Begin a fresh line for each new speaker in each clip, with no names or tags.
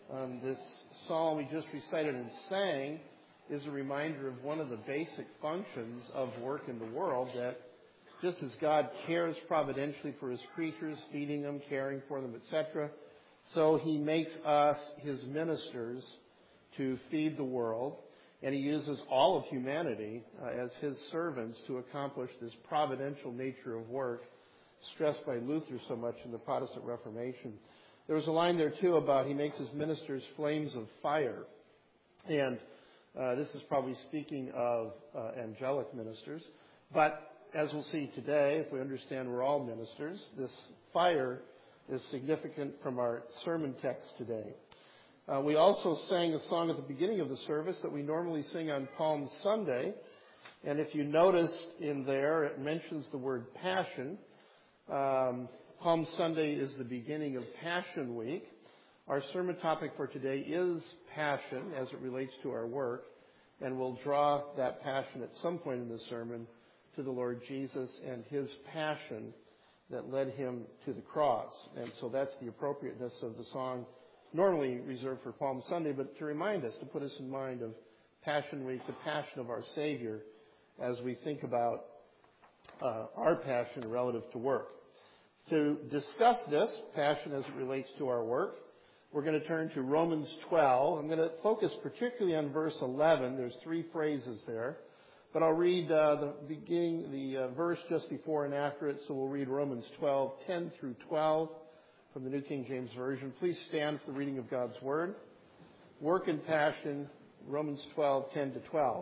This psalm we just recited and sang is a reminder of one of the basic functions of work in the world, that just as God cares providentially for His creatures, feeding them, caring for them, etc., so He makes us His ministers to feed the world, and He uses all of humanity as His servants to accomplish this providential nature of work stressed by Luther so much in the Protestant Reformation. There was a line there, too, about He makes His ministers flames of fire. And this is probably speaking of angelic ministers. But as we'll see today, if we understand we're all ministers, this fire is significant from our sermon text today. We also sang a song at the beginning of the service that we normally sing on Palm Sunday. And if you noticed in there, it mentions the word passion. Palm Sunday is the beginning of Passion Week. Our sermon topic for today is passion as it relates to our work, and we'll draw that passion at some point in the sermon to the Lord Jesus and His passion that led Him to the cross. And so that's the appropriateness of the song normally reserved for Palm Sunday, but to remind us, to put us in mind of Passion Week, the passion of our Savior, as we think about our passion relative to work. To discuss this passion as it relates to our work, we're going to turn to Romans 12. I'm going to focus particularly on verse 11. There's three phrases there, but I'll read the verse just before and after it. So we'll read Romans 12, 10 through 12 from the New King James Version. Please stand for the reading of God's Word. Work and passion, Romans 12, 10 to 12.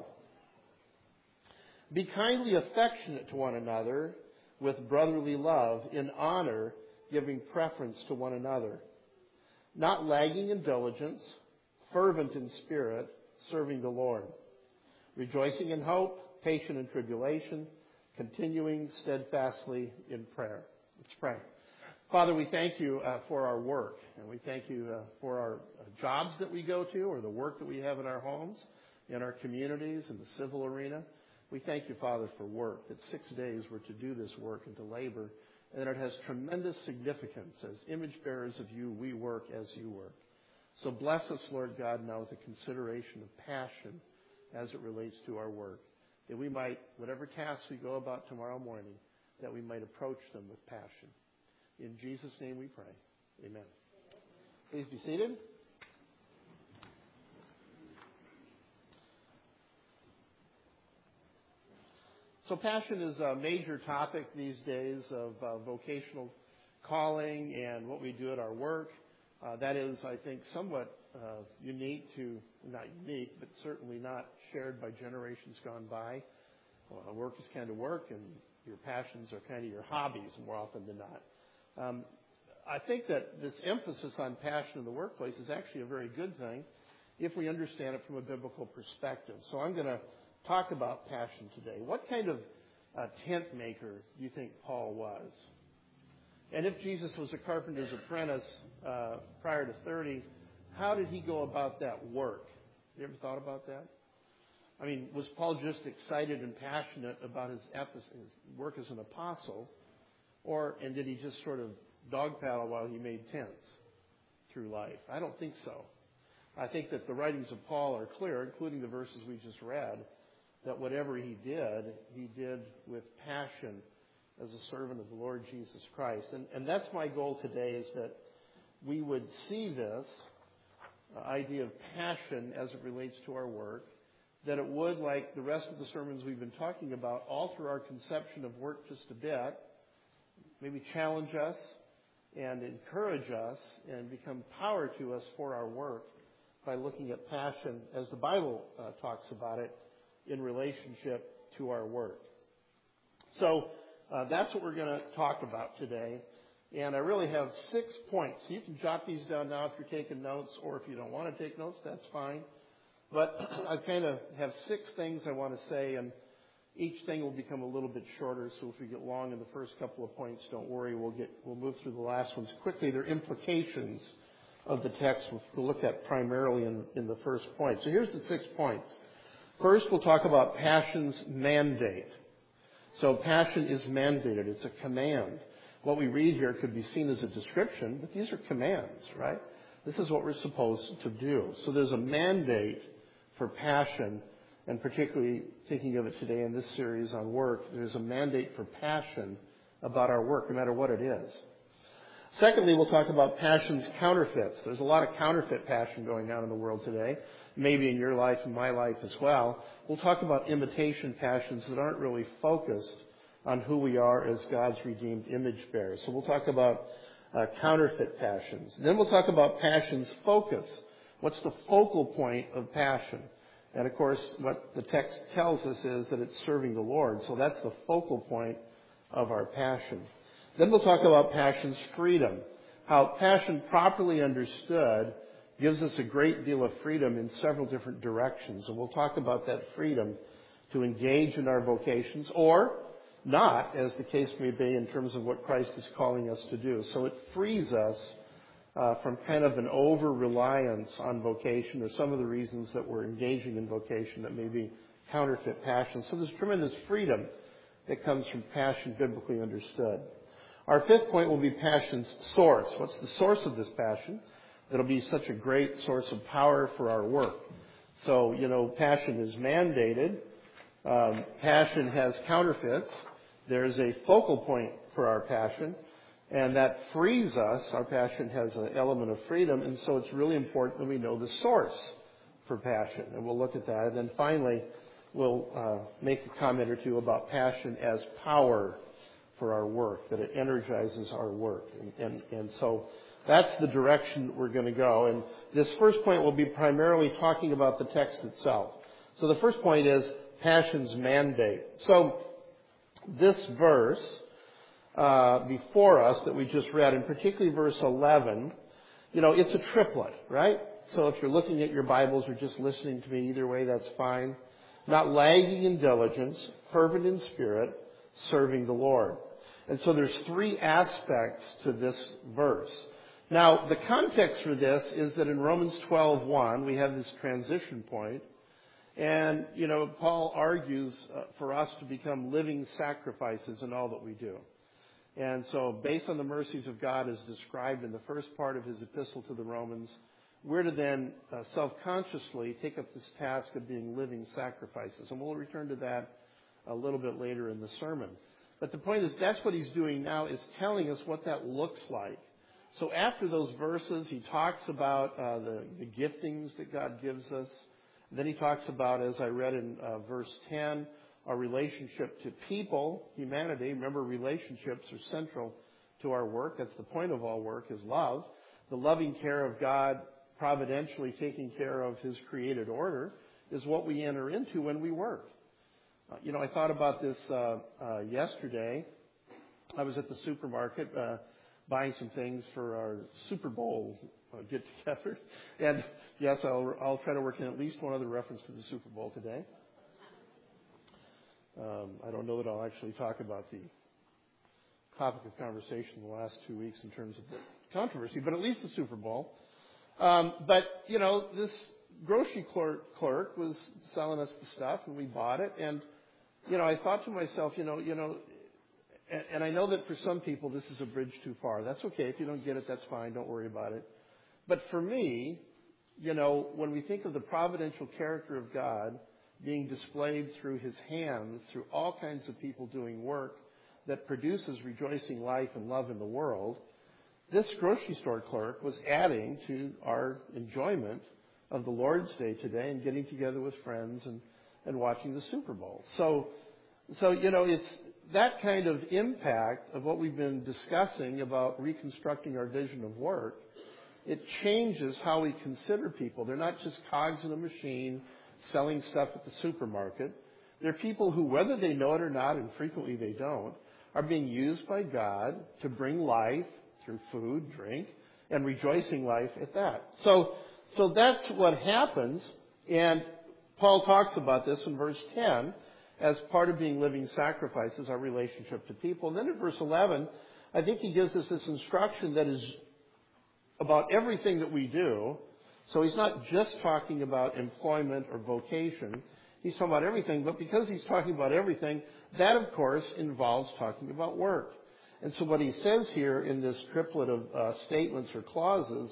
Be kindly affectionate to one another with brotherly love, in honor, giving preference to one another. Not lagging in diligence, fervent in spirit, serving the Lord. Rejoicing in hope, patient in tribulation, continuing steadfastly in prayer. Let's pray. Father, we thank You for our work, and we thank You for our jobs that we go to, or the work that we have in our homes, in our communities, in the civil arena. We thank You, Father, for work, that 6 days we're to do this work and to labor, and that it has tremendous significance. As image bearers of You, we work as You work. So bless us, Lord God, now with a consideration of passion as it relates to our work, that we might, whatever tasks we go about tomorrow morning, that we might approach them with passion. In Jesus' name we pray. Amen. Please be seated. So passion is a major topic these days of vocational calling and what we do at our work. That is, I think, somewhat unique to, not unique, but certainly not shared by generations gone by. Work is kind of work, and your passions are kind of your hobbies more often than not. I think that this emphasis on passion in the workplace is actually a very good thing if we understand it from a biblical perspective. So I'm going to talk about passion today. What kind of tent maker do you think Paul was? And if Jesus was a carpenter's apprentice prior to 30, how did he go about that work? You ever thought about that? I mean, was Paul just excited and passionate about his work as an apostle, and did he just sort of dog paddle while he made tents through life? I don't think so. I think that the writings of Paul are clear, including the verses we just read, that whatever he did with passion as a servant of the Lord Jesus Christ. And that's my goal today, is that we would see this idea of passion as it relates to our work, that it would, like the rest of the sermons we've been talking about, alter our conception of work just a bit, maybe challenge us and encourage us and become power to us for our work by looking at passion as the Bible talks about it in relationship to our work. So that's what we're going to talk about today. And I really have 6 points. You can jot these down now if you're taking notes, or if you don't want to take notes, that's fine. But I kind of have 6 things I want to say, and each thing will become a little bit shorter. So if we get long in the first couple of points, don't worry. We'll move through the last ones quickly. They're implications of the text we'll look at primarily in the first point. So here's the 6 points. First, we'll talk about passion's mandate. So passion is mandated. It's a command. What we read here could be seen as a description, but these are commands, right? This is what we're supposed to do. So there's a mandate for passion, and particularly thinking of it today in this series on work, there's a mandate for passion about our work, no matter what it is. Secondly, we'll talk about passion's counterfeits. There's a lot of counterfeit passion going on in the world today, maybe in your life and my life as well. We'll talk about imitation passions that aren't really focused on who we are as God's redeemed image bearers. So we'll talk about counterfeit passions. Then we'll talk about passion's focus. What's the focal point of passion? And of course, what the text tells us is that it's serving the Lord. So that's the focal point of our passion. Then we'll talk about passion's freedom. How passion properly understood gives us a great deal of freedom in several different directions. And we'll talk about that freedom to engage in our vocations or not, as the case may be, in terms of what Christ is calling us to do. So it frees us from kind of an over-reliance on vocation or some of the reasons that we're engaging in vocation that may be counterfeit passion. So there's tremendous freedom that comes from passion biblically understood. Our fifth point will be passion's source. What's the source of this passion that'll be such a great source of power for our work? So, passion is mandated. Passion has counterfeits. There's a focal point for our passion, and that frees us. Our passion has an element of freedom, and so it's really important that we know the source for passion, and we'll look at that. And then finally, we'll make a comment or two about passion as power for our work, that it energizes our work. And so that's the direction we're going to go. And this first point will be primarily talking about the text itself. So the first point is passion's mandate. So this verse before us that we just read, and particularly verse 11, it's a triplet, right? So if you're looking at your Bibles or just listening to me, either way, that's fine. Not lagging in diligence, fervent in spirit, serving the Lord. And so there's three aspects to this verse. Now, the context for this is that in Romans 12:1, we have this transition point. And, Paul argues for us to become living sacrifices in all that we do. And so based on the mercies of God as described in the first part of his epistle to the Romans, we're to then self-consciously take up this task of being living sacrifices. And we'll return to that a little bit later in the sermon. But the point is, that's what he's doing now, is telling us what that looks like. So after those verses, he talks about the giftings that God gives us. Then he talks about, as I read in verse 10, our relationship to people, humanity. Remember, relationships are central to our work. That's the point of all work, is love. The loving care of God providentially taking care of his created order is what we enter into when we work. I thought about this yesterday. I was at the supermarket buying some things for our Super Bowl get-together. And, yes, I'll try to work in at least one other reference to the Super Bowl today. I don't know that I'll actually talk about the topic of conversation in the last 2 weeks in terms of the controversy, but at least the Super Bowl. But this grocery clerk was selling us the stuff, and we bought it. And, I thought to myself, and I know that for some people this is a bridge too far. That's okay. If you don't get it, that's fine. Don't worry about it. But for me, when we think of the providential character of God being displayed through his hands, through all kinds of people doing work that produces rejoicing life and love in the world, this grocery store clerk was adding to our enjoyment of the Lord's Day today and getting together with friends and watching the Super Bowl. So it's that kind of impact of what we've been discussing about reconstructing our vision of work. It changes how we consider people. They're not just cogs in a machine selling stuff at the supermarket. They're people who, whether they know it or not, and frequently they don't, are being used by God to bring life through food, drink, and rejoicing life at that. So that's what happens, and Paul talks about this in verse 10 as part of being living sacrifices, our relationship to people. And then in verse 11, I think he gives us this instruction that is about everything that we do. So he's not just talking about employment or vocation. He's talking about everything. But because he's talking about everything, that, of course, involves talking about work. And so what he says here in this triplet of statements or clauses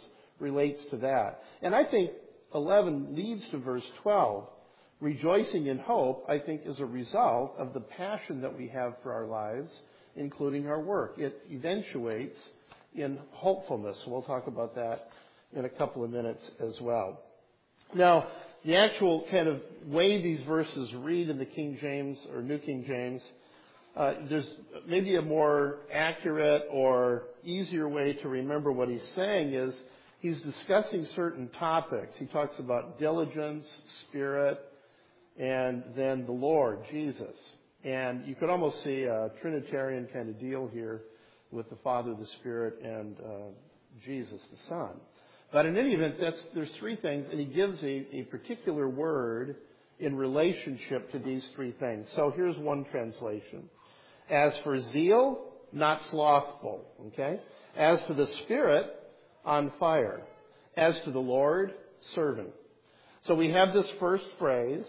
relates to that. And I think 11 leads to verse 12. Rejoicing in hope, I think, is a result of the passion that we have for our lives, including our work. It eventuates in hopefulness. We'll talk about that in a couple of minutes as well. Now, the actual kind of way these verses read in the King James or New King James, there's maybe a more accurate or easier way to remember what he's saying is he's discussing certain topics. He talks about diligence, spirit, and then the Lord, Jesus. And you could almost see a Trinitarian kind of deal here with the Father, the Spirit, and Jesus, the Son. But in any event, there's three things, and he gives a particular word in relationship to these three things. So here's one translation. As for zeal, not slothful. Okay? As for the Spirit, on fire. As to the Lord, servant. So we have this first phrase,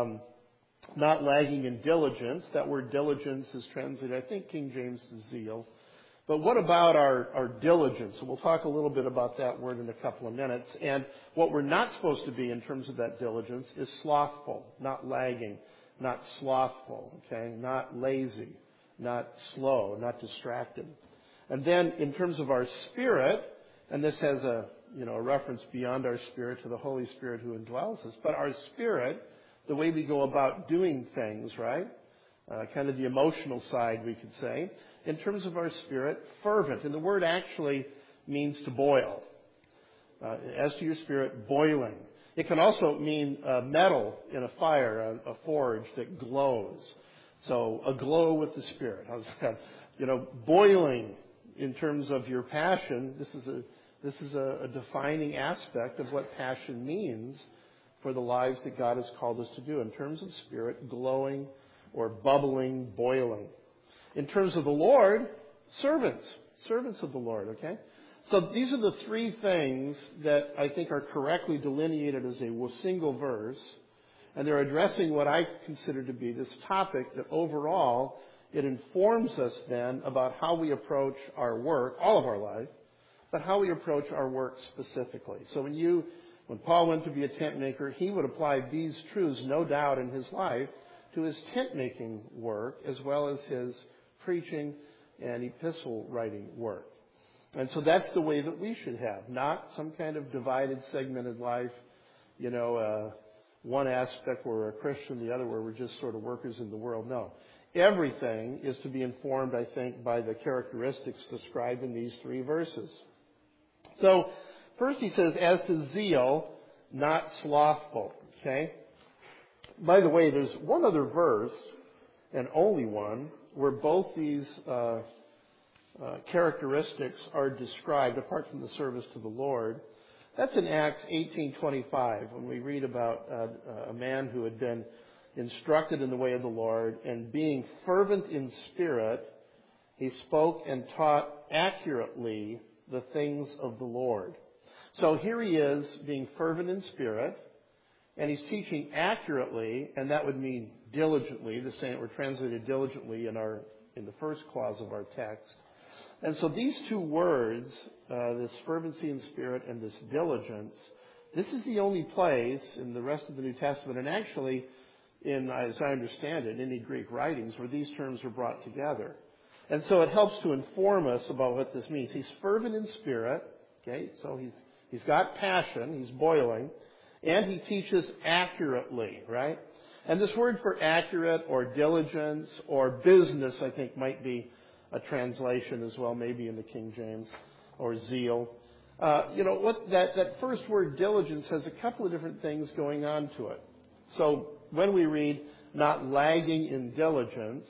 not lagging in diligence. That word diligence is translated, I think, King James to zeal. But what about our diligence? So we'll talk a little bit about that word in a couple of minutes. And what we're not supposed to be in terms of that diligence is slothful, not lagging, not slothful, okay, not lazy, not slow, not distracted. And then in terms of our spirit, and this has a reference beyond our spirit to the Holy Spirit who indwells us, but our spirit, the way we go about doing things, right? Kind of the emotional side, we could say. In terms of our spirit, fervent. And the word actually means to boil. As to your spirit, boiling. It can also mean metal in a fire, a forge that glows. So aglow with the Spirit. How's that? Boiling in terms of your passion. This is a defining aspect of what passion means for the lives that God has called us to do. In terms of spirit, glowing or bubbling, boiling. In terms of the Lord, servants. Servants of the Lord, okay? So these are the three things that I think are correctly delineated as a single verse. And they're addressing what I consider to be this topic that overall it informs us then about how we approach our work, all of our life, but how we approach our work specifically. So when Paul went to be a tent maker, he would apply these truths, no doubt, in his life to his tent making work as well as his preaching and epistle writing work. And so that's the way that we should have, not some kind of divided, segmented life, one aspect where we're a Christian, the other where we're just sort of workers in the world. No. Everything is to be informed, I think, by the characteristics described in these three verses. So, first he says, as to zeal, not slothful. Okay? By the way, there's one other verse, and only one, where both these characteristics are described, apart from the service to the Lord. That's in Acts 18:25, when we read about a man who had been instructed in the way of the Lord, and being fervent in spirit, he spoke and taught accurately the things of the Lord. So here he is, being fervent in spirit, and he's teaching accurately, and that would mean diligently. The same, we're translated diligently in the first clause of our text. And so these two words, this fervency in spirit and this diligence, this is the only place in the rest of the New Testament, and actually, as I understand it, in any Greek writings where these terms are brought together. And so it helps to inform us about what this means. He's fervent in spirit, okay, so he's got passion, he's boiling, and he teaches accurately, right? And this word for accurate or diligence or business, I think, might be a translation as well, maybe in the King James, or zeal. That first word, diligence, has a couple of different things going on to it. So when we read not lagging in diligence,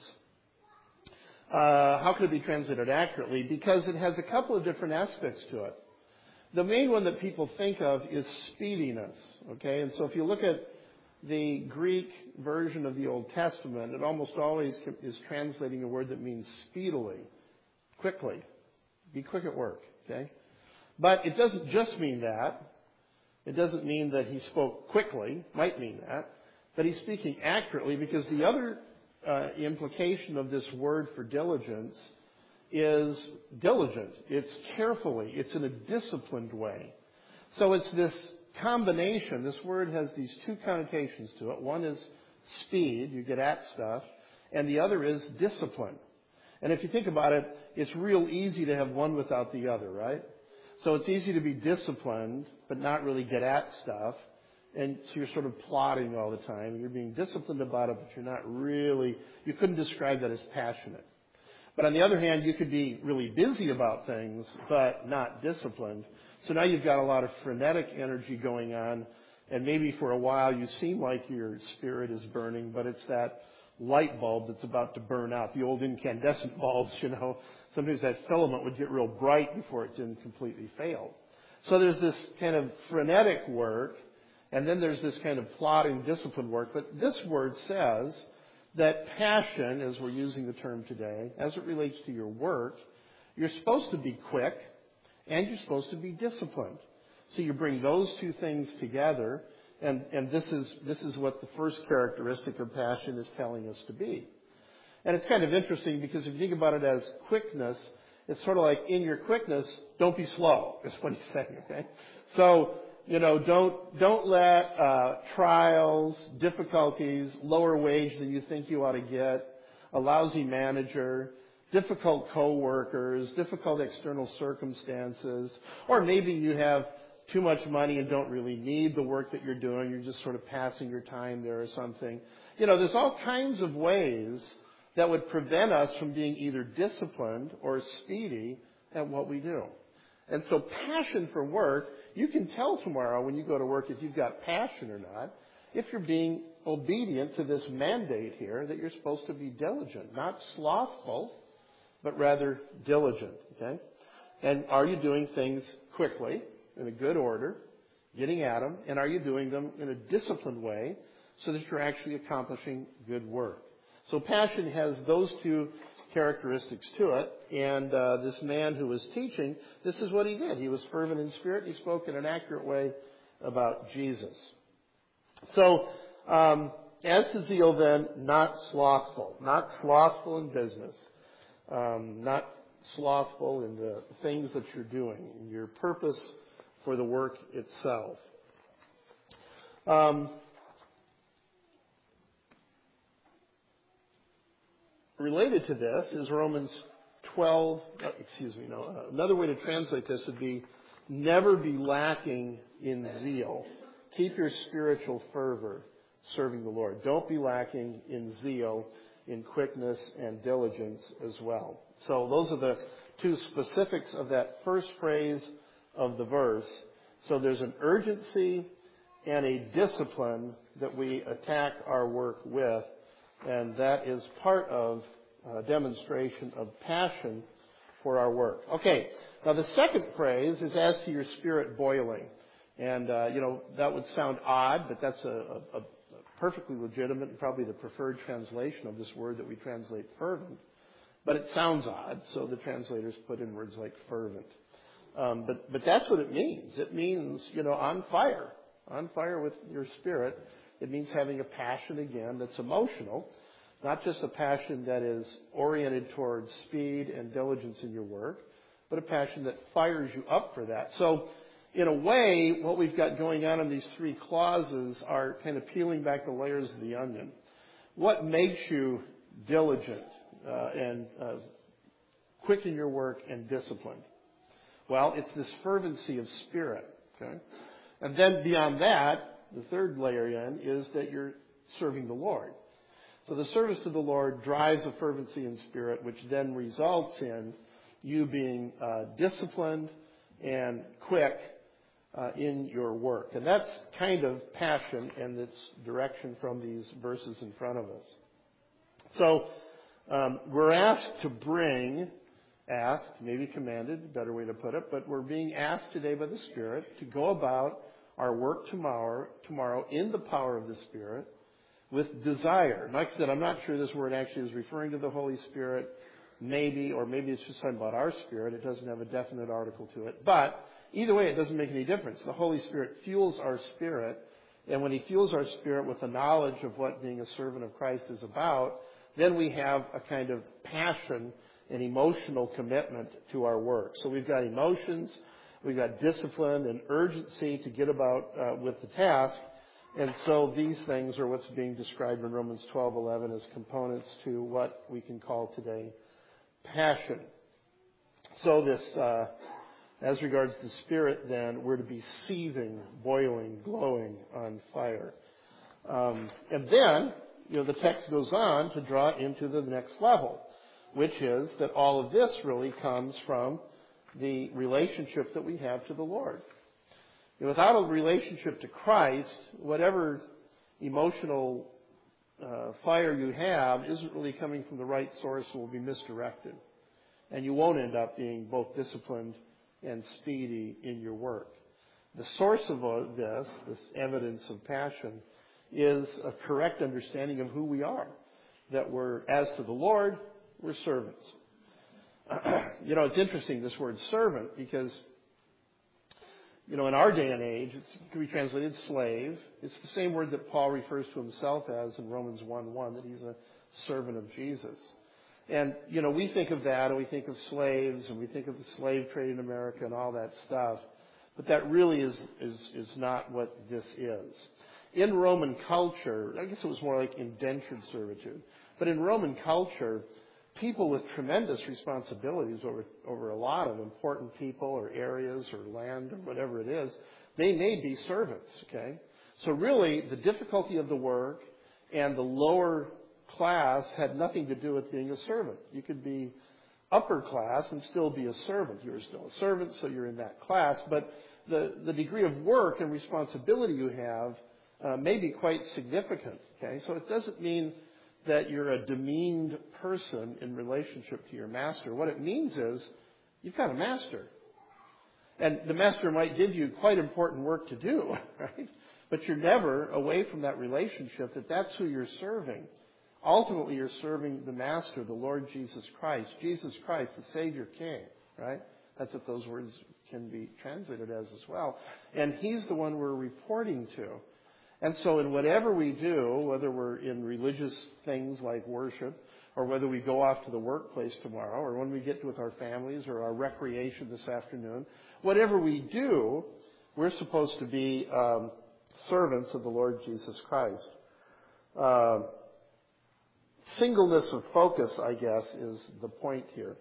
how could it be translated accurately? Because it has a couple of different aspects to it. The main one that people think of is speediness, okay? And so if you look at the Greek version of the Old Testament, it almost always is translating a word that means speedily, quickly. Be quick at work, okay? But it doesn't just mean that. It doesn't mean that he spoke quickly. Might mean that. But he's speaking accurately, because the other implication of this word for diligence is diligent. It's carefully. It's in a disciplined way. So it's this combination. This word has these two connotations to it. One is speed, you get at stuff, and the other is discipline. And if you think about it, it's real easy to have one without the other, right? So it's easy to be disciplined, but not really get at stuff. And so you're sort of plodding all the time. You're being disciplined about it, but you're not really, you couldn't describe that as passionate. But on the other hand, you could be really busy about things, but not disciplined. So now you've got a lot of frenetic energy going on, and maybe for a while you seem like your spirit is burning, but it's that light bulb that's about to burn out. The old incandescent bulbs, sometimes that filament would get real bright before it didn't completely fail. So there's this kind of frenetic work, and then there's this kind of plodding, disciplined work. But this word says that passion, as we're using the term today, as it relates to your work, you're supposed to be quick, and you're supposed to be disciplined. So you bring those two things together, and this is what the first characteristic of passion is telling us to be. And it's kind of interesting because if you think about it as quickness, it's sort of like in your quickness, don't be slow, is what he's saying, okay? So, don't let trials, difficulties, lower wage than you think you ought to get, a lousy manager, difficult coworkers, difficult external circumstances, or maybe you have too much money and don't really need the work that you're doing. You're just sort of passing your time there or something. There's all kinds of ways that would prevent us from being either disciplined or speedy at what we do. And so passion for work, you can tell tomorrow when you go to work if you've got passion or not, if you're being obedient to this mandate here that you're supposed to be diligent, not slothful, but rather diligent, okay? And are you doing things quickly, in a good order, getting at them, and are you doing them in a disciplined way so that you're actually accomplishing good work? So passion has those two characteristics to it, and this man who was teaching, this is what he did. He was fervent in spirit. He spoke in an accurate way about Jesus. So as to zeal then, not slothful in business. Not slothful in the things that you're doing, in your purpose for the work itself. Related to this is Romans 12, another way to translate this would be, never be lacking in zeal. Keep your spiritual fervor serving the Lord. Don't be lacking in zeal, in quickness and diligence as well. So those are the two specifics of that first phrase of the verse. So there's an urgency and a discipline that we attack our work with, and that is part of a demonstration of passion for our work. Okay, now the second phrase is as to your spirit boiling. And, that would sound odd, but that's a perfectly legitimate and probably the preferred translation of this word that we translate fervent. But it sounds odd, so the translators put in words like fervent. But that's what it means. It means, on fire with your spirit. It means having a passion, again, that's emotional, not just a passion that is oriented towards speed and diligence in your work, but a passion that fires you up for that. So, in a way, what we've got going on in these three clauses are kind of peeling back the layers of the onion. What makes you diligent and quick in your work and disciplined? Well, it's this fervency of spirit, okay? And then beyond that, the third layer in is that you're serving the Lord. So the service to the Lord drives a fervency in spirit, which then results in you being disciplined and quick in your work. And that's kind of passion and its direction from these verses in front of us. So we're asked to bring, maybe commanded, better way to put it, but we're being asked today by the Spirit to go about our work tomorrow in the power of the Spirit with desire. Like I said, I'm not sure this word actually is referring to the Holy Spirit, maybe, or maybe it's just talking about our spirit. It doesn't have a definite article to it. But either way, it doesn't make any difference. The Holy Spirit fuels our spirit, and when He fuels our spirit with the knowledge of what being a servant of Christ is about, then we have a kind of passion and emotional commitment to our work. So we've got emotions, We've got discipline and urgency to get about with the task. And so these things are what's being described in Romans 12:11 as components to what we can call today passion. So this, as regards the Spirit, then, we're to be seething, boiling, glowing on fire. And then, the text goes on to draw into the next level, which is that all of this really comes from the relationship that we have to the Lord. Without a relationship to Christ, whatever emotional fire you have isn't really coming from the right source and will be misdirected. And you won't end up being both disciplined and speedy in your work. The source of this evidence of passion, is a correct understanding of who we are. That we're, as to the Lord, we're servants. It's interesting, this word servant, because, in our day and age, it can be translated slave. It's the same word that Paul refers to himself as in Romans 1:1, that he's a servant of Jesus. And, we think of that, and we think of slaves, and we think of the slave trade in America and all that stuff. But that really is not what this is. In Roman culture, I guess it was more like indentured servitude, but in Roman culture, people with tremendous responsibilities over a lot of important people or areas or land or whatever it is, they may be servants, okay? So really, the difficulty of the work and the lower class had nothing to do with being a servant. You could be upper class and still be a servant. You're still a servant, so you're in that class, but the degree of work and responsibility you have may be quite significant, okay? So it doesn't mean that you're a demeaned person in relationship to your master. What it means is you've got a master. And the master might give you quite important work to do, right? But you're never away from that relationship, that's who you're serving. Ultimately, you're serving the master, the Lord Jesus Christ. Jesus Christ, the Savior King, right? That's what those words can be translated as well. And he's the one we're reporting to. And so in whatever we do, whether we're in religious things like worship, or whether we go off to the workplace tomorrow, or when we get with our families, or our recreation this afternoon, whatever we do, we're supposed to be servants of the Lord Jesus Christ. Singleness of focus, I guess, is the point here.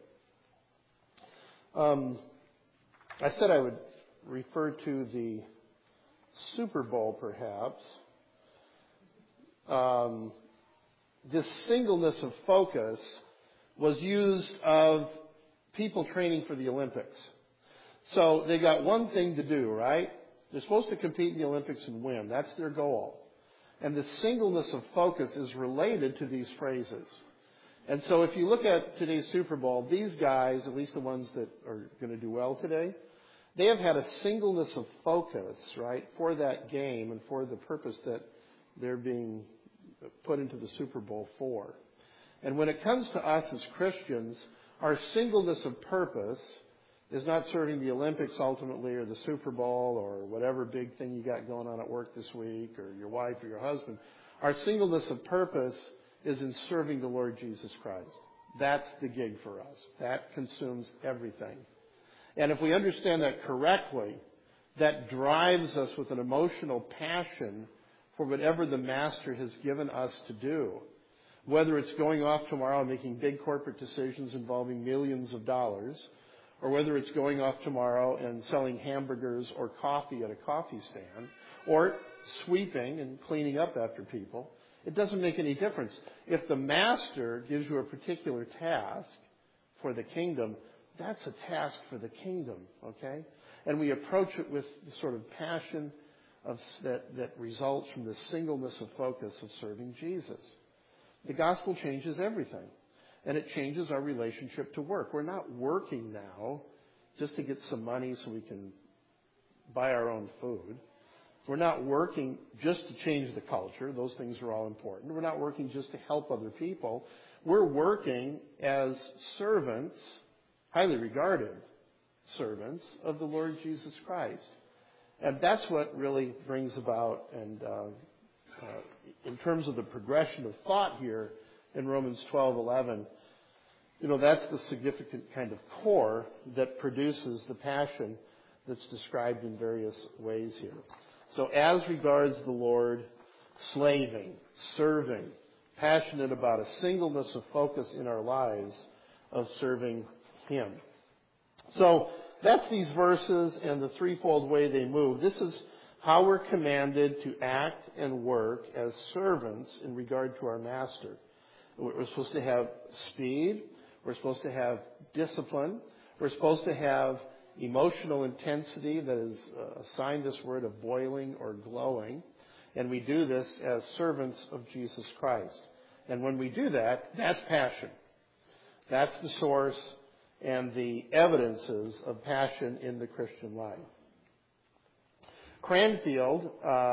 I said I would refer to the Super Bowl, perhaps. This singleness of focus was used of people training for the Olympics. So they got one thing to do, right? They're supposed to compete in the Olympics and win. That's their goal. And the singleness of focus is related to these phrases. And so if you look at today's Super Bowl, these guys, at least the ones that are going to do well today, they have had a singleness of focus, right, for that game and for the purpose that they're being put into the Super Bowl for. And when it comes to us as Christians, our singleness of purpose is not serving the Olympics ultimately, or the Super Bowl, or whatever big thing you got going on at work this week, or your wife or your husband. Our singleness of purpose is in serving the Lord Jesus Christ. That's the gig for us. That consumes everything. And if we understand that correctly, that drives us with an emotional passion for whatever the Master has given us to do. Whether it's going off tomorrow and making big corporate decisions involving millions of dollars, or whether it's going off tomorrow and selling hamburgers or coffee at a coffee stand, or sweeping and cleaning up after people, it doesn't make any difference. If the Master gives you a particular task for the kingdom, that's a task for the kingdom, okay? And we approach it with the sort of passion that results from the singleness of focus of serving Jesus. The gospel changes everything. And it changes our relationship to work. We're not working now just to get some money so we can buy our own food. We're not working just to change the culture. Those things are all important. We're not working just to help other people. We're working as servants, highly regarded servants of the Lord Jesus Christ. And that's what really brings about, and in terms of the progression of thought here, in Romans 12:11, that's the significant kind of core that produces the passion that's described in various ways here. So as regards the Lord, slaving, serving, passionate about a singleness of focus in our lives of serving Him. So that's these verses and the threefold way they move. This is how we're commanded to act and work as servants in regard to our Master. We're supposed to have speed. We're supposed to have discipline. We're supposed to have emotional intensity that is assigned this word of boiling or glowing. And we do this as servants of Jesus Christ. And when we do that, that's passion. That's the source and the evidences of passion in the Christian life. Cranfield,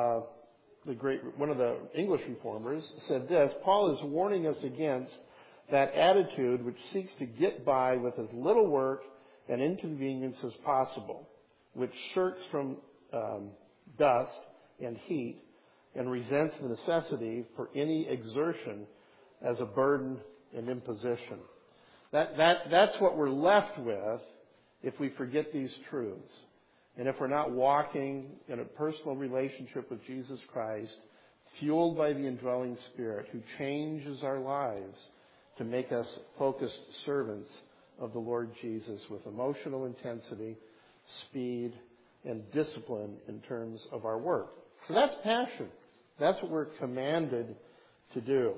one of the English reformers, said this: Paul is warning us against that attitude which seeks to get by with as little work and inconvenience as possible, which shirks from dust and heat and resents the necessity for any exertion as a burden and imposition. That's what we're left with if we forget these truths. And if we're not walking in a personal relationship with Jesus Christ, fueled by the indwelling Spirit who changes our lives to make us focused servants of the Lord Jesus with emotional intensity, speed, and discipline in terms of our work. So that's passion. That's what we're commanded to do.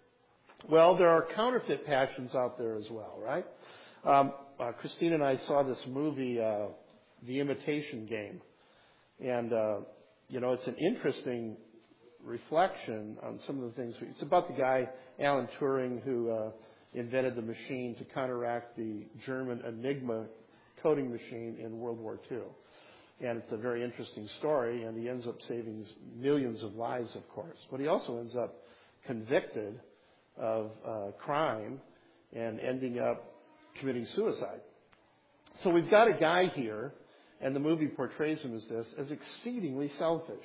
Well, there are counterfeit passions out there as well, right? Christine and I saw this movie, The Imitation Game. And, it's an interesting reflection on some of the things. It's about the guy, Alan Turing, who invented the machine to counteract the German Enigma coding machine in World War II. And it's a very interesting story, and he ends up saving millions of lives, of course. But he also ends up convicted of crime and ending up committing suicide. So we've got a guy here, and the movie portrays him as exceedingly selfish.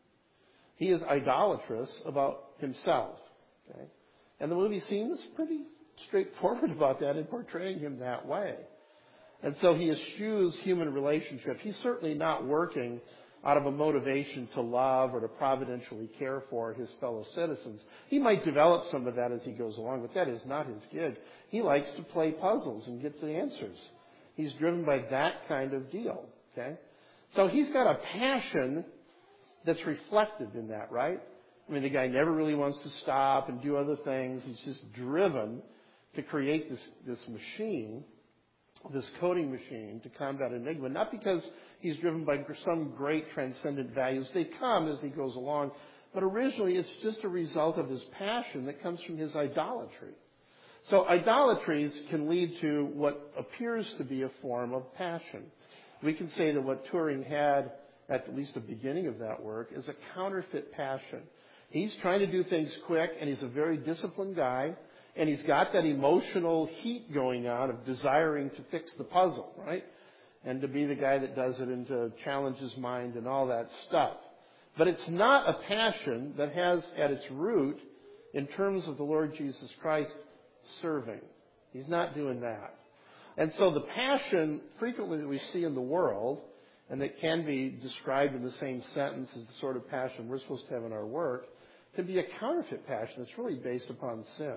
He is idolatrous about himself. Okay? And the movie seems pretty straightforward about that in portraying him that way. And so he eschews human relationship. He's certainly not working out of a motivation to love or to providentially care for his fellow citizens. He might develop some of that as he goes along, but that is not his gig. He likes to play puzzles and get the answers. He's driven by that kind of deal. Okay? So he's got a passion that's reflected in that, right? I mean, the guy never really wants to stop and do other things. He's just driven to create this machine, this coding machine, to combat Enigma, not because he's driven by some great transcendent values. They come as he goes along, but originally it's just a result of his passion that comes from his idolatry. So idolatries can lead to what appears to be a form of passion. We can say that what Turing had at least the beginning of that work is a counterfeit passion. He's trying to do things quick, and he's a very disciplined guy, and he's got that emotional heat going on of desiring to fix the puzzle, right? And to be the guy that does it and to challenge his mind and all that stuff. But it's not a passion that has at its root, in terms of the Lord Jesus Christ, serving. He's not doing that. And so the passion frequently that we see in the world, and that can be described in the same sentence as the sort of passion we're supposed to have in our work, can be a counterfeit passion that's really based upon sin.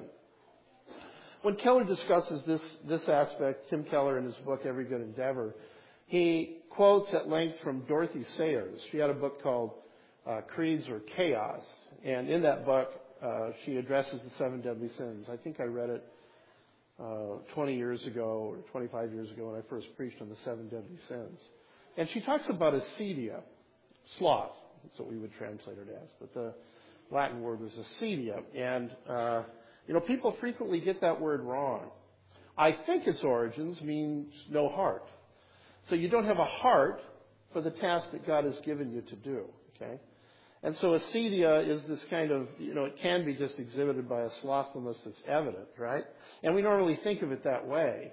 When Keller discusses this aspect, Tim Keller in his book, Every Good Endeavor, he quotes at length from Dorothy Sayers. She had a book called Creeds or Chaos, and in that book she addresses the 7 deadly sins. I think I read it 20 years ago or 25 years ago when I first preached on the 7 deadly sins. And she talks about acedia, sloth. That's what we would translate it as. But the Latin word was acedia. And, people frequently get that word wrong. I think its origins means no heart. So you don't have a heart for the task that God has given you to do. Okay? And so acedia is this kind of, it can be just exhibited by a slothfulness that's evident, right? And we normally think of it that way.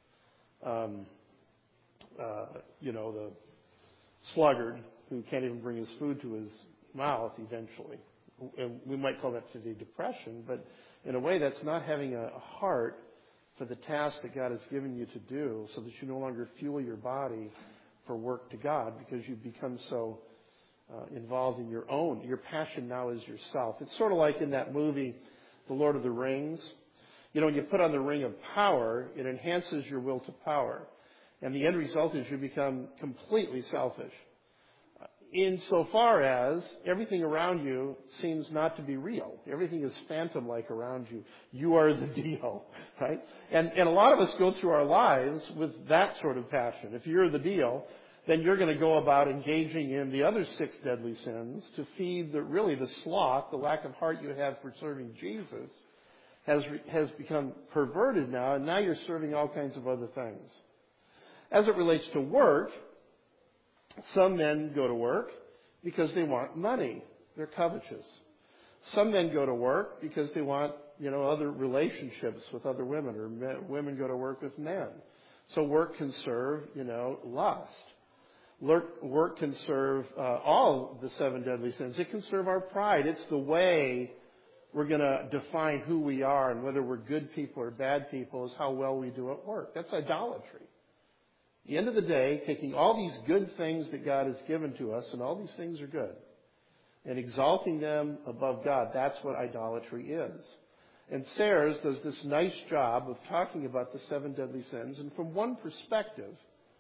The sluggard who can't even bring his food to his mouth eventually. And we might call that today depression, but in a way that's not having a heart for the task that God has given you to do so that you no longer fuel your body for work to God because you've become so involved in your passion now is yourself. It's sort of like in that movie, The Lord of the Rings. You know, when you put on the ring of power, it enhances your will to power. And the end result is you become completely selfish. Insofar as everything around you seems not to be real. Everything is phantom-like around you. You are the deal, right? And a lot of us go through our lives with that sort of passion. If you're the deal, then you're going to go about engaging in the other 6 deadly sins to feed the sloth, the lack of heart you have for serving Jesus, has become perverted now, and now you're serving all kinds of other things. As it relates to work, some men go to work because they want money. They're covetous. Some men go to work because they want, other relationships with other women, or women go to work with men. So work can serve, lust. Work can serve all the 7 deadly sins. It can serve our pride. It's the way we're going to define who we are, and whether we're good people or bad people is how well we do at work. That's idolatry. At the end of the day, taking all these good things that God has given to us, and all these things are good, and exalting them above God, that's what idolatry is. And Sayers does this nice job of talking about the 7 deadly sins, and from one perspective,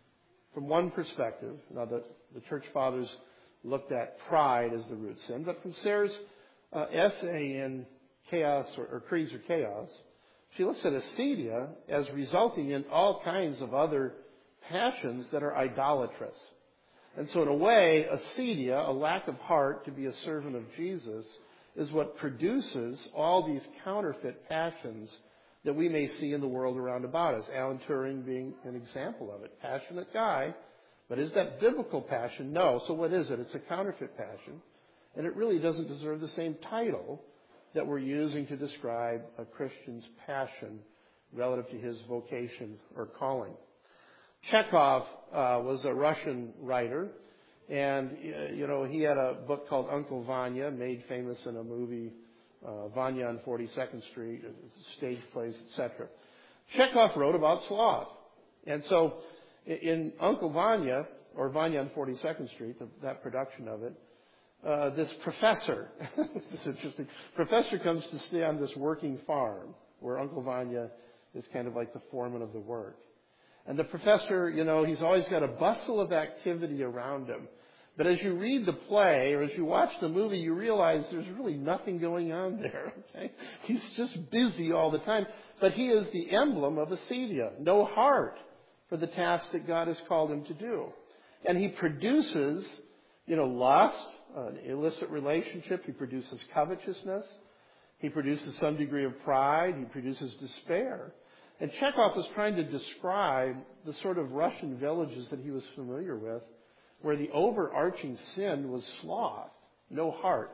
now the church fathers looked at pride as the root sin, but from Sayers' essay in Chaos or Creeds or Chaos, she looks at acedia as resulting in all kinds of other passions that are idolatrous. And so in a way, acedia, a lack of heart to be a servant of Jesus, is what produces all these counterfeit passions that we may see in the world around about us. Alan Turing being an example of it. Passionate guy, but is that biblical passion? No. So what is it? It's a counterfeit passion, and it really doesn't deserve the same title that we're using to describe a Christian's passion relative to his vocation or calling. Chekhov was a Russian writer, and he had a book called Uncle Vanya, made famous in a movie, Vanya on 42nd Street, stage plays, etc. Chekhov wrote about sloth, and so in Uncle Vanya, or Vanya on 42nd Street, that production of it, this professor, this is interesting, professor comes to stay on this working farm where Uncle Vanya is kind of like the foreman of the work. And the professor, he's always got a bustle of activity around him. But as you read the play or as you watch the movie, you realize there's really nothing going on there. Okay? He's just busy all the time. But he is the emblem of acedia, no heart for the task that God has called him to do. And he produces, lust, an illicit relationship. He produces covetousness. He produces some degree of pride. He produces despair. And Chekhov was trying to describe the sort of Russian villages that he was familiar with, where the overarching sin was sloth, no heart.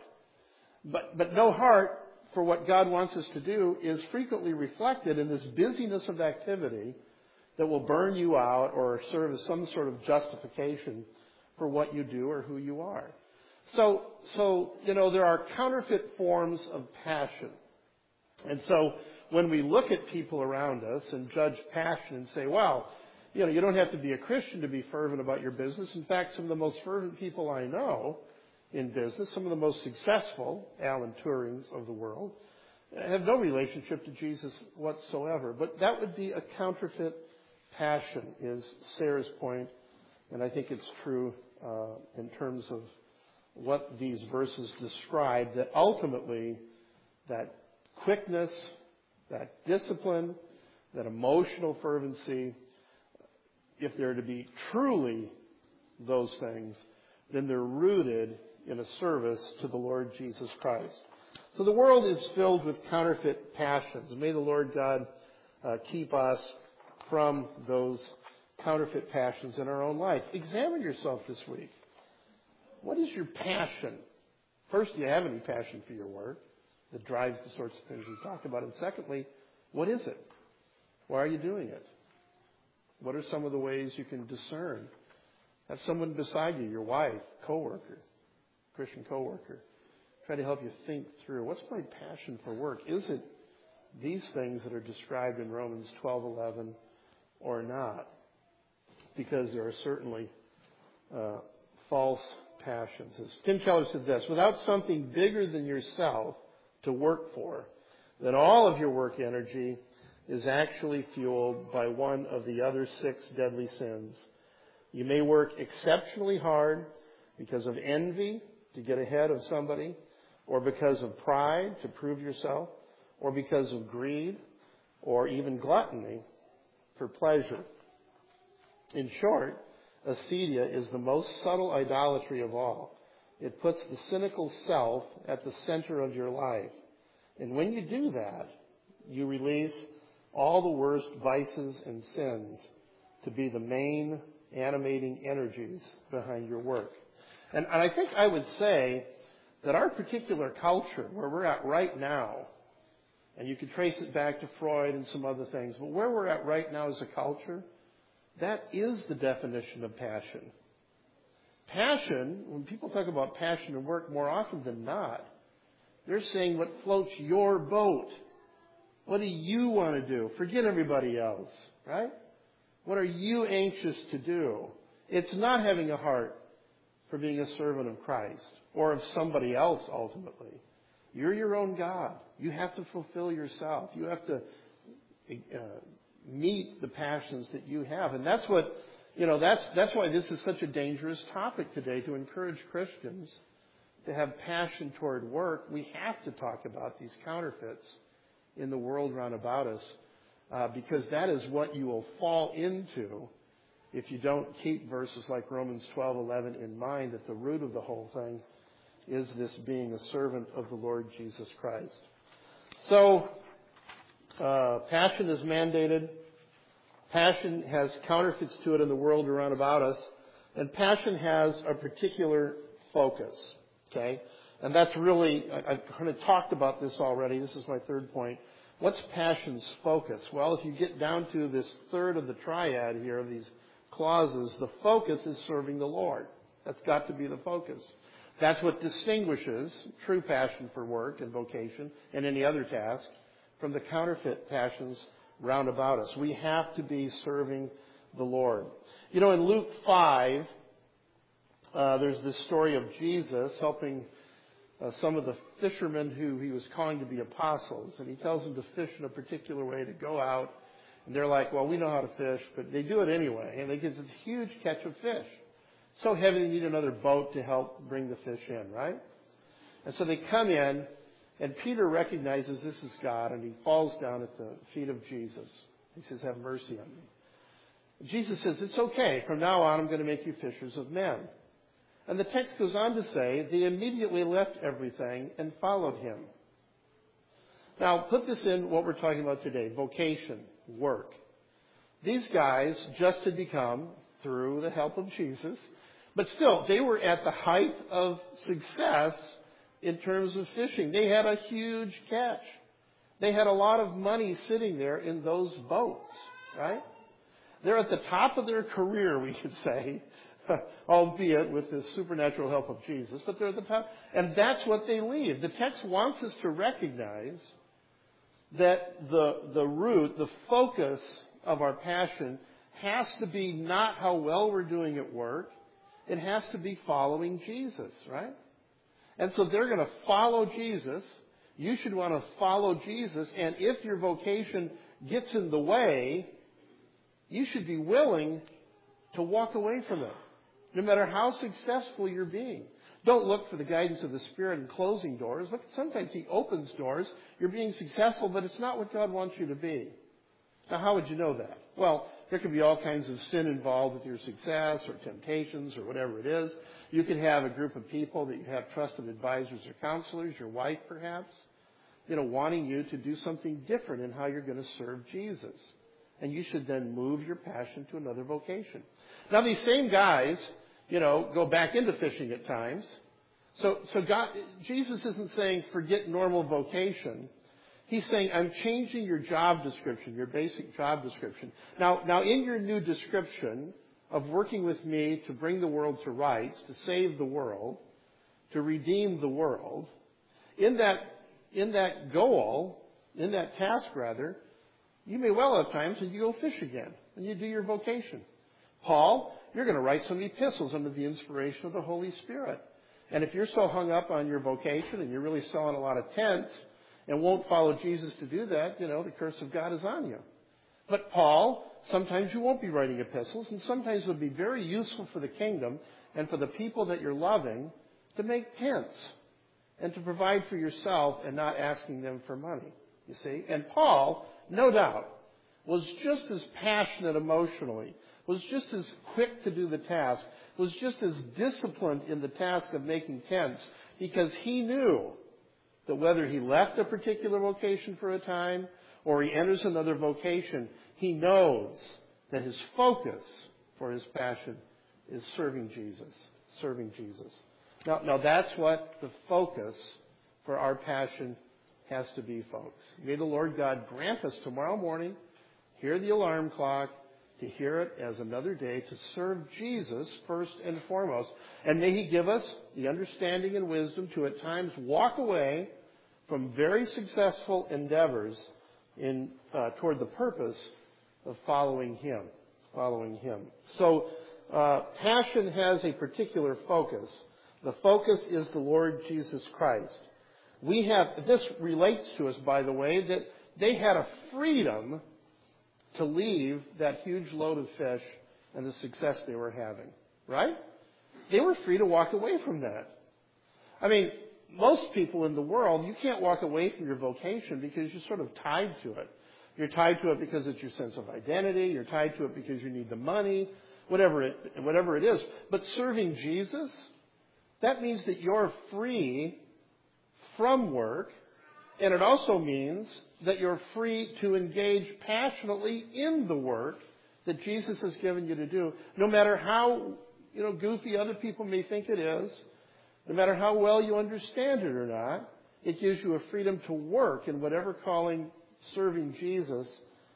But no heart for what God wants us to do is frequently reflected in this busyness of activity that will burn you out or serve as some sort of justification for what you do or who you are. So there are counterfeit forms of passion. And so when we look at people around us and judge passion and say, well, you don't have to be a Christian to be fervent about your business. In fact, some of the most fervent people I know in business, some of the most successful, Alan Turings of the world, have no relationship to Jesus whatsoever. But that would be a counterfeit passion, is Sarah's point, and I think it's true in terms of what these verses describe, that ultimately that quickness, that discipline, that emotional fervency, if they're to be truly those things, then they're rooted in a service to the Lord Jesus Christ. So the world is filled with counterfeit passions. And may the Lord God keep us from those counterfeit passions in our own life. Examine yourself this week. What is your passion? First, do you have any passion for your work that drives the sorts of things we talk about? And secondly, what is it? Why are you doing it? What are some of the ways you can discern? Have someone beside you, your wife, coworker, Christian coworker, try to help you think through, what's my passion for work? Is it these things that are described in Romans 12:11 or not? Because there are certainly false passions. As Tim Keller said this, without something bigger than yourself to work for, then all of your work energy is actually fueled by one of the other 6 deadly sins. You may work exceptionally hard because of envy to get ahead of somebody, or because of pride to prove yourself, or because of greed, or even gluttony for pleasure. In short, acedia is the most subtle idolatry of all. It puts the cynical self at the center of your life. And when you do that, you release all the worst vices and sins to be the main animating energies behind your work. And I think I would say that our particular culture, where we're at right now, and you could trace it back to Freud and some other things, but where we're at right now as a culture, that is the definition of passion. Passion, when people talk about passion and work, more often than not, they're saying what floats your boat. What do you want to do? Forget everybody else, right? What are you anxious to do? It's not having a heart for being a servant of Christ or of somebody else ultimately. You're your own God. You have to fulfill yourself. You have to meet the passions that you have. And that's what, that's why this is such a dangerous topic today, to encourage Christians to have passion toward work. We have to talk about these counterfeits in the world round about us, because that is what you will fall into if you don't keep verses like Romans 12:11 in mind, that the root of the whole thing is this being a servant of the Lord Jesus Christ. So, passion is mandated. Passion has counterfeits to it in the world around about us. And passion has a particular focus. Okay? And that's really, I've kind of talked about this already. This is my third point. What's passion's focus? Well, if you get down to this third of the triad here, of these clauses, the focus is serving the Lord. That's got to be the focus. That's what distinguishes true passion for work and vocation and any other task from the counterfeit passions round about us. We have to be serving the Lord. In Luke 5, there's this story of Jesus helping some of the fishermen who he was calling to be apostles. And he tells them to fish in a particular way, to go out. And they're like, well, we know how to fish, but they do it anyway. And they get this huge catch of fish. So heavy they need another boat to help bring the fish in, right? And so they come in, and Peter recognizes this is God, and he falls down at the feet of Jesus. He says, have mercy on me. Jesus says, it's okay. From now on, I'm going to make you fishers of men. And the text goes on to say, they immediately left everything and followed him. Now, put this in what we're talking about today, vocation, work. These guys just had become, through the help of Jesus, but still, they were at the height of success in terms of fishing. They had a huge catch. They had a lot of money sitting there in those boats, right? They're at the top of their career, we could say, albeit with the supernatural help of Jesus, but they're at the top. And that's what they leave. The text wants us to recognize that the root, the focus of our passion has to be not how well we're doing at work. It has to be following Jesus, right? And so they're going to follow Jesus. You should want to follow Jesus. And if your vocation gets in the way, you should be willing to walk away from it, no matter how successful you're being. Don't look for the guidance of the Spirit in closing doors. Look, sometimes He opens doors. You're being successful, but it's not what God wants you to be. Now, how would you know that? Well, there could be all kinds of sin involved with your success or temptations or whatever it is. You could have a group of people that you have trusted advisors or counselors, your wife perhaps, wanting you to do something different in how you're going to serve Jesus. And you should then move your passion to another vocation. Now, these same guys, go back into fishing at times. So Jesus isn't saying forget normal vocation. He's saying, I'm changing your job description, your basic job description. Now, in your new description of working with me to bring the world to rights, to save the world, to redeem the world, in that goal, in that task rather, you may well have times that you go fish again and you do your vocation. Paul, you're going to write some epistles under the inspiration of the Holy Spirit. And if you're so hung up on your vocation and you're really selling a lot of tents and won't follow Jesus to do that, the curse of God is on you. But Paul, sometimes you won't be writing epistles, and sometimes it would be very useful for the kingdom and for the people that you're loving to make tents and to provide for yourself and not asking them for money, you see. And Paul, no doubt, was just as passionate emotionally, was just as quick to do the task, was just as disciplined in the task of making tents, because he knew that whether he left a particular vocation for a time or he enters another vocation, he knows that his focus for his passion is serving Jesus. Serving Jesus. Now that's what the focus for our passion has to be, folks. May the Lord God grant us tomorrow morning, hear the alarm clock, to hear it as another day to serve Jesus first and foremost. And may He give us the understanding and wisdom to at times walk away from very successful endeavors toward the purpose of following Him. Following Him. So passion has a particular focus. The focus is the Lord Jesus Christ. This relates to us, by the way, that they had a freedom to leave that huge load of fish and the success they were having. Right? They were free to walk away from that. I mean, most people in the world, you can't walk away from your vocation because you're sort of tied to it. You're tied to it because it's your sense of identity. You're tied to it because you need the money, whatever it is. But serving Jesus, that means that you're free from work, and it also means that you're free to engage passionately in the work that Jesus has given you to do, no matter how goofy other people may think it is, no matter how well you understand it or not. It gives you a freedom to work in whatever calling serving Jesus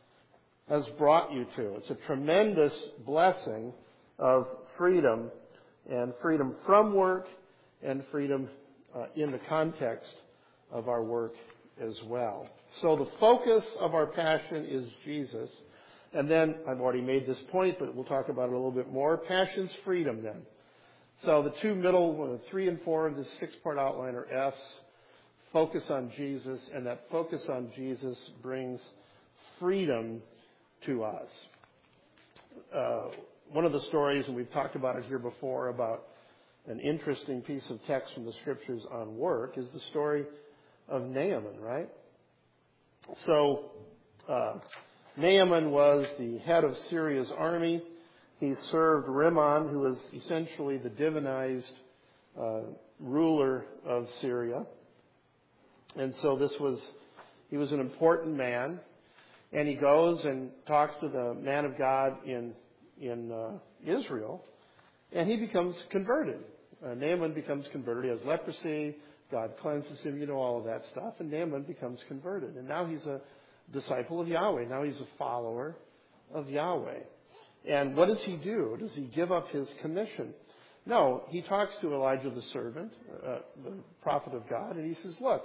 has brought you to. It's a tremendous blessing of freedom, and freedom from work and freedom in the context of our work as well. So the focus of our passion is Jesus. And then, I've already made this point, but we'll talk about it a little bit more. Passion's freedom then. So the two middle, 3 and 4 of this 6-part outline are F's. Focus on Jesus, and that focus on Jesus brings freedom to us. One of the stories, and we've talked about it here before, about an interesting piece of text from the Scriptures on work, is the story of Naaman, right? So, Naaman was the head of Syria's army. He served Rimmon, who was essentially the divinized ruler of Syria. And so he was an important man. And he goes and talks to the man of God in Israel, and he becomes converted. Naaman becomes converted. He has leprosy. God cleanses him, all of that stuff. And Naaman becomes converted. And now he's a disciple of Yahweh. Now he's a follower of Yahweh. And what does he do? Does he give up his commission? No, he talks to Elijah the servant, the prophet of God, and he says, look,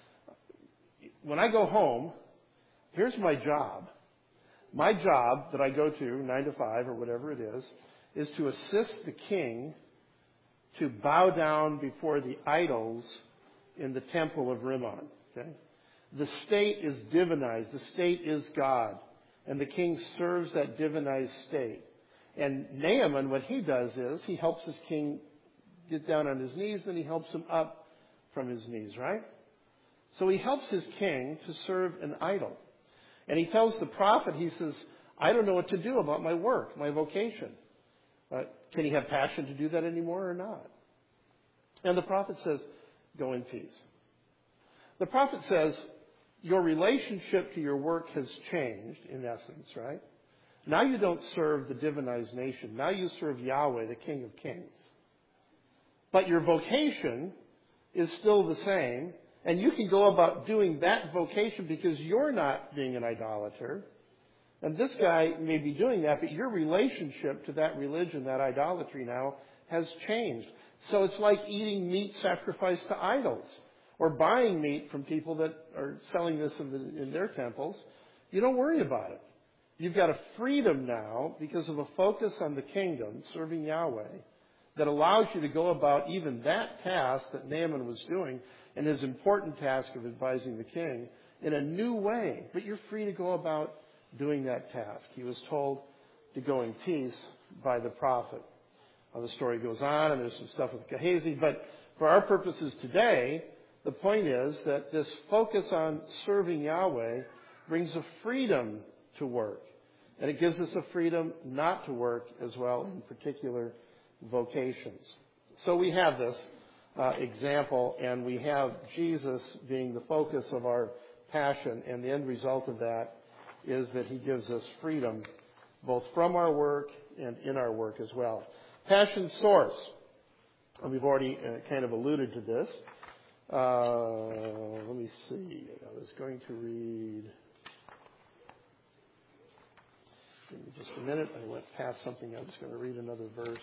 when I go home, here's my job. My job that I go to, 9 to 5 or whatever it is to assist the king to bow down before the idols in the temple of Rimmon. Okay? The state is divinized. The state is God. And the king serves that divinized state. And Naaman, what he does is he helps his king get down on his knees, then he helps him up from his knees, right? So he helps his king to serve an idol. And he tells the prophet, he says, I don't know what to do about my work, my vocation. Can he have passion to do that anymore or not? And the prophet says, go in peace. The prophet says, your relationship to your work has changed, in essence, right? Now you don't serve the divinized nation. Now you serve Yahweh, the King of Kings. But your vocation is still the same, and you can go about doing that vocation because you're not being an idolater. And this guy may be doing that, but your relationship to that religion, that idolatry now, has changed. So it's like eating meat sacrificed to idols, or buying meat from people that are selling this in their temples. You don't worry about it. You've got a freedom now because of a focus on the kingdom, serving Yahweh, that allows you to go about even that task that Naaman was doing and his important task of advising the king in a new way. But you're free to go about doing that task. He was told to go in peace by the prophet. Well, the story goes on, and there's some stuff with Gehazi, but for our purposes today, the point is that this focus on serving Yahweh brings a freedom to work. And it gives us a freedom not to work as well in particular vocations. So we have this example, and we have Jesus being the focus of our passion, and the end result of that is that he gives us freedom both from our work and in our work as well. Passion source. And we've already kind of alluded to this. Let me see. I was going to read. Give me just a minute. I went past something. I was going to read another verse.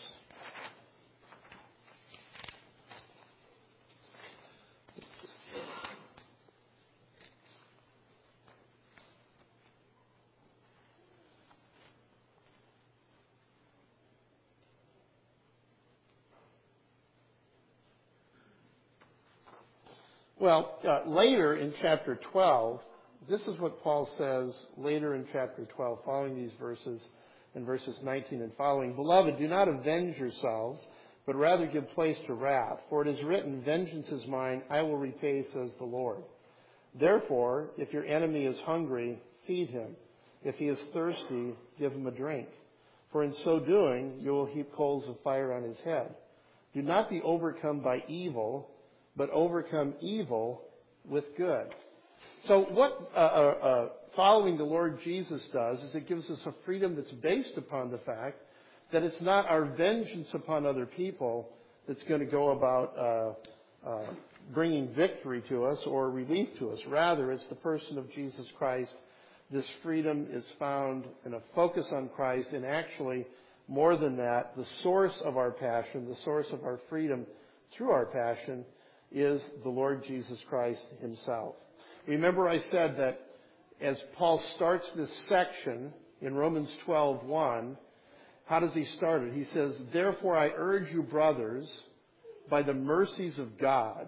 Well, later in chapter 12, this is what Paul says later in chapter 12, following these verses, in verses 19 and following. Beloved, do not avenge yourselves, but rather give place to wrath. For it is written, vengeance is mine, I will repay, says the Lord. Therefore, if your enemy is hungry, feed him. If he is thirsty, give him a drink. For in so doing, you will heap coals of fire on his head. Do not be overcome by evil, but overcome evil with good. So what following the Lord Jesus does is it gives us a freedom that's based upon the fact that it's not our vengeance upon other people that's going to go about bringing victory to us or relief to us. Rather, it's the person of Jesus Christ. This freedom is found in a focus on Christ, and actually, more than that, the source of our passion, the source of our freedom through our passion, is the Lord Jesus Christ himself. Remember I said that as Paul starts this section in Romans 12:1, how does he start it? He says, therefore I urge you, brothers, by the mercies of God,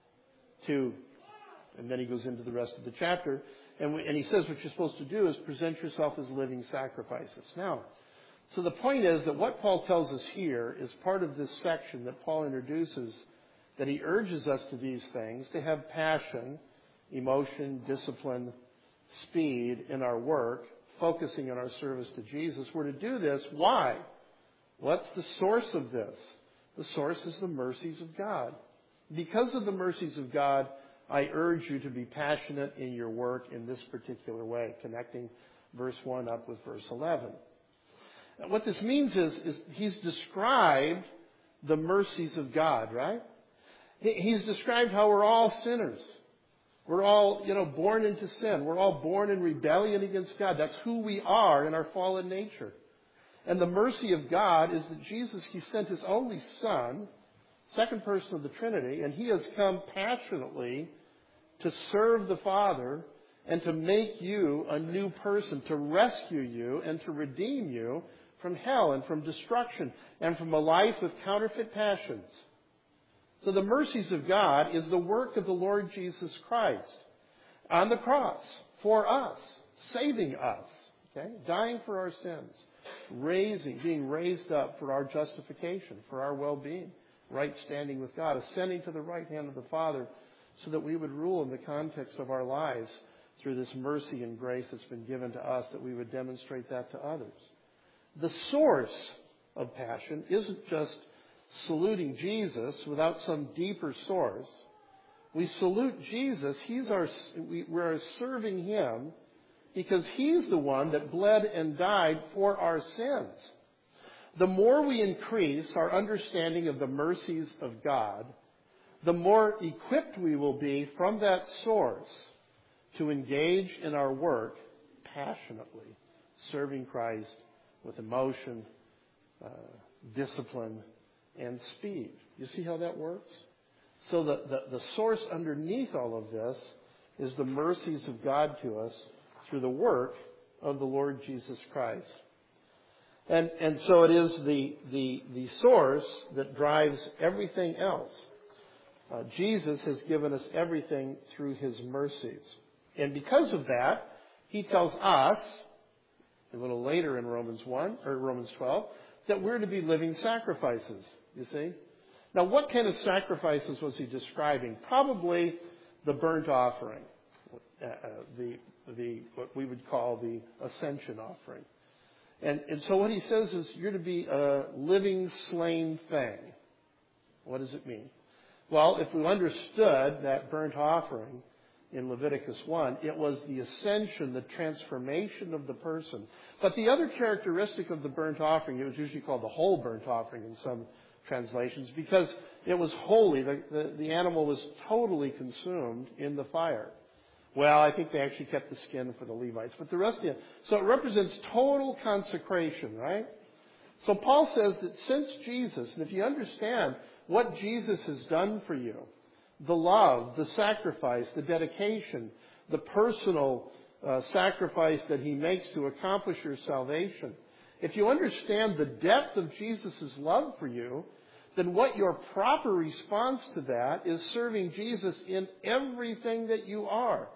to, and then he goes into the rest of the chapter, and he says what you're supposed to do is present yourself as living sacrifices. Now, so the point is that what Paul tells us here is part of this section that Paul introduces, that he urges us to these things, to have passion, emotion, discipline, speed in our work, focusing on our service to Jesus. We're to do this. Why? What's the source of this? The source is the mercies of God. Because of the mercies of God, I urge you to be passionate in your work in this particular way, connecting verse 1 up with verse 11. Now, what this means is he's described the mercies of God, right? He's described how we're all sinners. We're all, born into sin. We're all born in rebellion against God. That's who we are in our fallen nature. And the mercy of God is that Jesus, he sent his only Son, second person of the Trinity, and he has come passionately to serve the Father and to make you a new person, to rescue you and to redeem you from hell and from destruction and from a life with counterfeit passions. So the mercies of God is the work of the Lord Jesus Christ on the cross for us, saving us, okay, dying for our sins, being raised up for our justification, for our well-being, right standing with God, ascending to the right hand of the Father so that we would rule in the context of our lives through this mercy and grace that's been given to us, that we would demonstrate that to others. The source of passion isn't just saluting Jesus without some deeper source. We salute Jesus. We're serving him because he's the one that bled and died for our sins. The more we increase our understanding of the mercies of God, the more equipped we will be from that source to engage in our work passionately, serving Christ with emotion, discipline, and speed. You see how that works? So the source underneath all of this is the mercies of God to us through the work of the Lord Jesus Christ. And so it is the source that drives everything else. Jesus has given us everything through his mercies. And because of that, he tells us, a little later in Romans 12, that we're to be living sacrifices, you see. Now, what kind of sacrifices was he describing? Probably the burnt offering, what we would call the ascension offering. And so what he says is you're to be a living slain thing. What does it mean? Well, if we understood that burnt offering in Leviticus 1, it was the ascension, the transformation of the person. But the other characteristic of the burnt offering, it was usually called the whole burnt offering in some translations, because it was holy. The animal was totally consumed in the fire. Well, I think they actually kept the skin for the Levites, but the rest of it. So it represents total consecration, right? So Paul says that since Jesus, and if you understand what Jesus has done for you, the love, the sacrifice, the dedication, the personal sacrifice that he makes to accomplish your salvation, if you understand the depth of Jesus' love for you, then what your proper response to that is serving Jesus in everything that you are.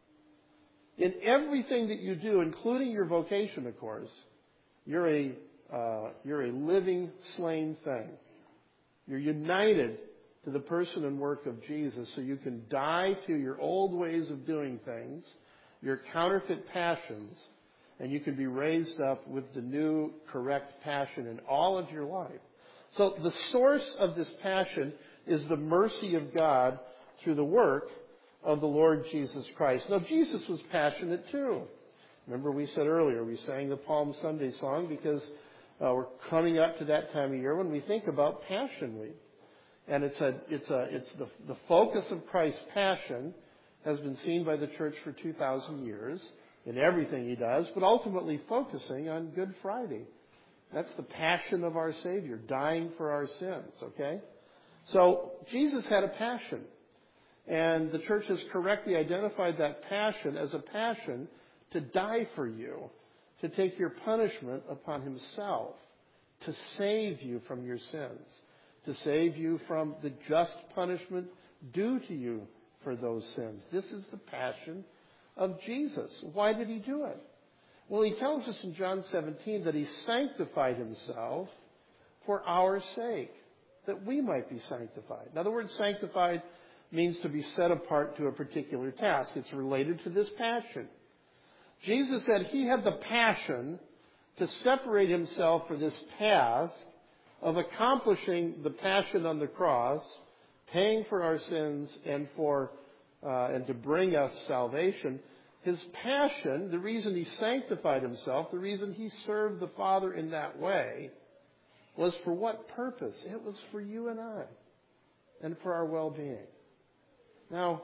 In everything that you do, including your vocation, of course, you're a living, slain thing. You're united to the person and work of Jesus, so you can die to your old ways of doing things, your counterfeit passions, and you can be raised up with the new, correct passion in all of your life. So the source of this passion is the mercy of God through the work of the Lord Jesus Christ. Now, Jesus was passionate too. Remember we said earlier, we sang the Palm Sunday song because we're coming up to that time of year when we think about Passion Week. And it's the focus of Christ's passion has been seen by the church for 2,000 years in everything he does, but ultimately focusing on Good Friday. That's the passion of our Savior, dying for our sins, okay? So Jesus had a passion. And the church has correctly identified that passion as a passion to die for you, to take your punishment upon himself, to save you from your sins, to save you from the just punishment due to you for those sins. This is the passion of Jesus. Why did he do it? Well, he tells us in John 17 that he sanctified himself for our sake, that we might be sanctified. Now, the word sanctified means to be set apart to a particular task. It's related to this passion. Jesus said he had the passion to separate himself for this task of accomplishing the passion on the cross, paying for our sins and to bring us salvation. His passion, the reason he sanctified himself, the reason he served the Father in that way, was for what purpose? It was for you and I, and for our well-being. Now,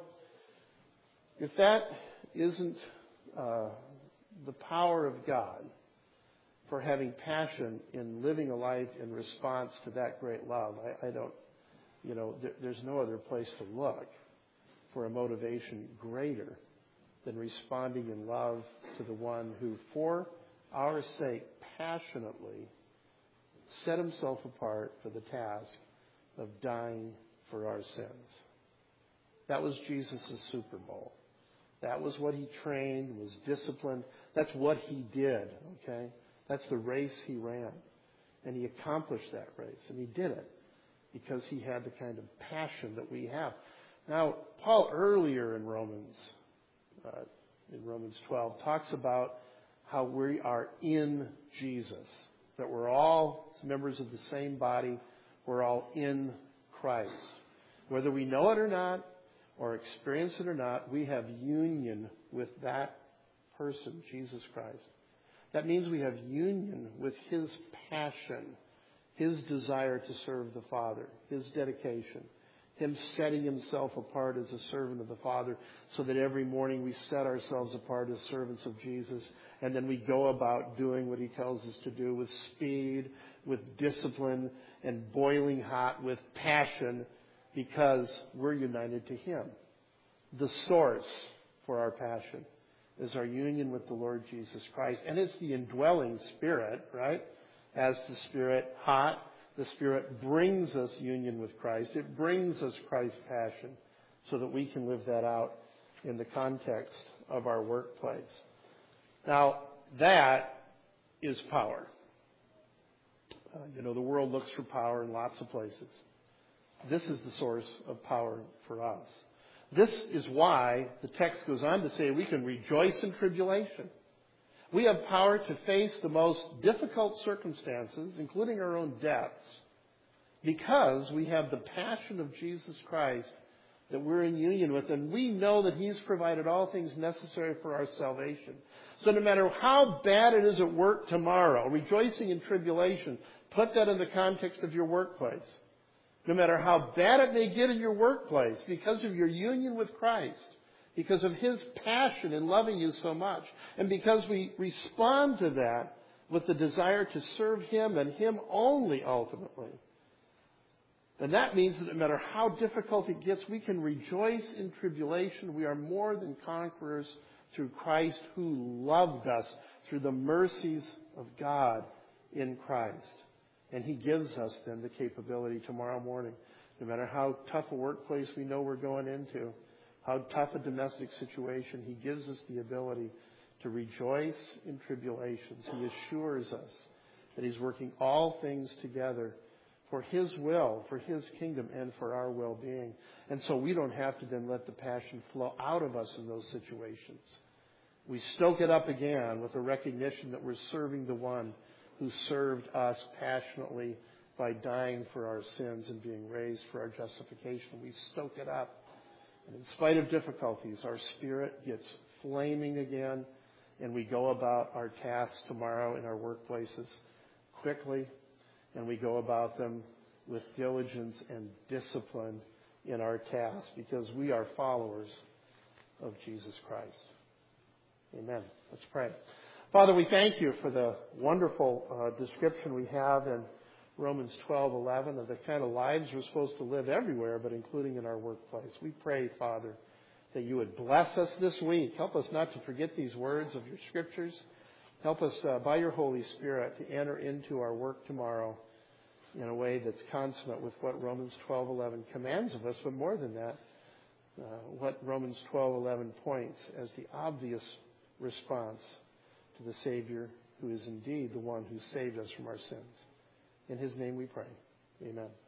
if that isn't the power of God for having passion in living a life in response to that great love, there's no other place to look for a motivation greater than responding in love to the one who, for our sake, passionately set himself apart for the task of dying for our sins. That was Jesus' Super Bowl. That was what he trained, was disciplined. That's what he did, okay? That's the race he ran. And he accomplished that race. And he did it because he had the kind of passion that we have. Now, Paul earlier in Romans 12, talks about how we are in Jesus, that we're all members of the same body. We're all in Christ. Whether we know it or not, or experience it or not, we have union with that person, Jesus Christ. That means we have union with his passion, his desire to serve the Father, his dedication, him setting himself apart as a servant of the Father, so that every morning we set ourselves apart as servants of Jesus, and then we go about doing what he tells us to do with speed, with discipline, and boiling hot with passion, because we're united to him. The source for our passion is our union with the Lord Jesus Christ. And it's the indwelling Spirit, right? As the Spirit hot, the Spirit brings us union with Christ. It brings us Christ's passion so that we can live that out in the context of our workplace. Now, that is power. The world looks for power in lots of places. This is the source of power for us. This is why the text goes on to say we can rejoice in tribulation. We have power to face the most difficult circumstances, including our own deaths, because we have the passion of Jesus Christ that we're in union with, and we know that He's provided all things necessary for our salvation. So no matter how bad it is at work tomorrow, rejoicing in tribulation, put that in the context of your workplace. No matter how bad it may get in your workplace, because of your union with Christ, because of His passion in loving you so much, and because we respond to that with the desire to serve Him and Him only ultimately, then that means that no matter how difficult it gets, we can rejoice in tribulation. We are more than conquerors through Christ who loved us, through the mercies of God in Christ. And He gives us then the capability tomorrow morning, no matter how tough a workplace we know we're going into, how tough a domestic situation, He gives us the ability to rejoice in tribulations. He assures us that He's working all things together for His will, for His kingdom, and for our well-being. And so we don't have to then let the passion flow out of us in those situations. We stoke it up again with a recognition that we're serving the one who served us passionately by dying for our sins and being raised for our justification. We stoke it up. And in spite of difficulties, our spirit gets flaming again, and we go about our tasks tomorrow in our workplaces quickly, and we go about them with diligence and discipline in our tasks because we are followers of Jesus Christ. Amen. Let's pray. Father, we thank You for the wonderful description we have in Romans 12:11 of the kind of lives we're supposed to live everywhere, but including in our workplace. We pray, Father, that You would bless us this week. Help us not to forget these words of Your Scriptures. Help us, by Your Holy Spirit, to enter into our work tomorrow in a way that's consonant with what Romans 12:11 commands of us, but more than that, what Romans 12:11 points as the obvious response to the Savior who is indeed the one who saved us from our sins. In His name we pray. Amen.